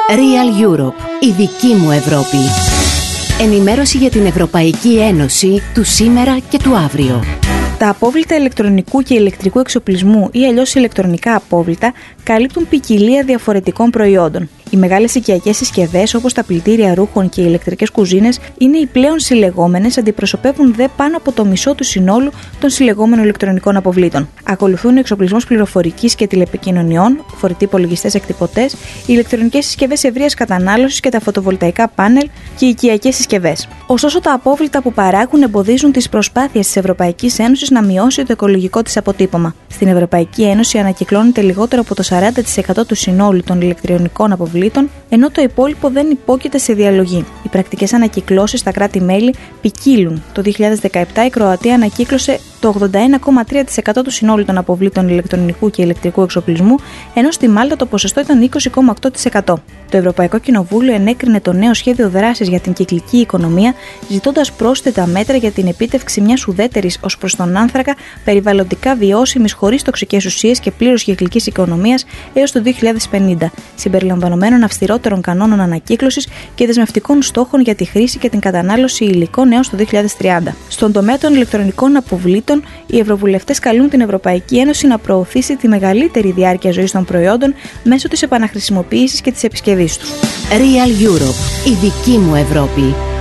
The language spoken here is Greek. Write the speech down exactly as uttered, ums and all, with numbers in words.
Real Europe, η δική μου Ευρώπη. Ενημέρωση για την Ευρωπαϊκή Ένωση του σήμερα και του αύριο. Τα απόβλητα ηλεκτρονικού και ηλεκτρικού εξοπλισμού ή αλλιώς ηλεκτρονικά απόβλητα καλύπτουν ποικιλία διαφορετικών προϊόντων. Οι μεγάλες οικιακές συσκευές όπως τα πλυντήρια ρούχων και οι ηλεκτρικές κουζίνες είναι οι πλέον συλλεγόμενες, αντιπροσωπεύουν δε πάνω από το μισό του συνόλου των συλλεγόμενων ηλεκτρονικών αποβλήτων. Ακολουθούν ο εξοπλισμός πληροφορικής και τηλεπικοινωνιών, φορητοί υπολογιστές, εκτυπωτές, οι ηλεκτρονικές συσκευές ευρείας κατανάλωσης και τα φωτοβολταϊκά πάνελ και οι οικιακές συσκευές. Ωστόσο, τα απόβλητα που παράγουν εμποδίζουν τις προσπάθειες της Ευρωπαϊκής Ένωσης να μειώσει το οικολογικό της αποτύπωμα. Στην Ευρωπαϊκή Ένωση ανακυκλώνεται λιγότερο από το σαράντα τοις εκατό του συνόλου των ηλεκτρονικών αποβλήτων, ενώ το υπόλοιπο δεν υπόκειται σε διαλογή. Οι πρακτικές ανακυκλώσεις στα κράτη-μέλη ποικίλουν. Το δύο χιλιάδες δεκαεπτά η Κροατία ανακύκλωσε το ογδόντα ένα κόμμα τρία τοις εκατό του συνόλου των αποβλήτων ηλεκτρονικού και ηλεκτρικού εξοπλισμού, ενώ στη Μάλτα το ποσοστό ήταν είκοσι κόμμα οκτώ τοις εκατό. Το Ευρωπαϊκό Κοινοβούλιο ενέκρινε το νέο σχέδιο δράσης για την κυκλική οικονομία, ζητώντας πρόσθετα μέτρα για την επίτευξη μιας ουδέτερης ως προς τον άνθρακα, περιβαλλοντικά βιώσιμης, χωρίς τοξικές ουσίες και πλήρως κυκλικής οικονομίας έως το δύο χιλιάδες πενήντα, συμπεριλαμβανομένων αυστηρότερων κανόνων ανακύκλωσης και δεσμευτικών στόχων για τη χρήση και την κατανάλωση υλικών έως το δύο χιλιάδες τριάντα. Στον τομέα των ηλεκτρονικών αποβλήτων, οι ευρωβουλευτές καλούν την Ευρωπαϊκή Ένωση να προωθήσει τη μεγαλύτερη διάρκεια ζωής των προϊόντων μέσω της επαναχρησιμοποίησης και της επισκευής τους. Real Europe, η δική μου Ευρώπη.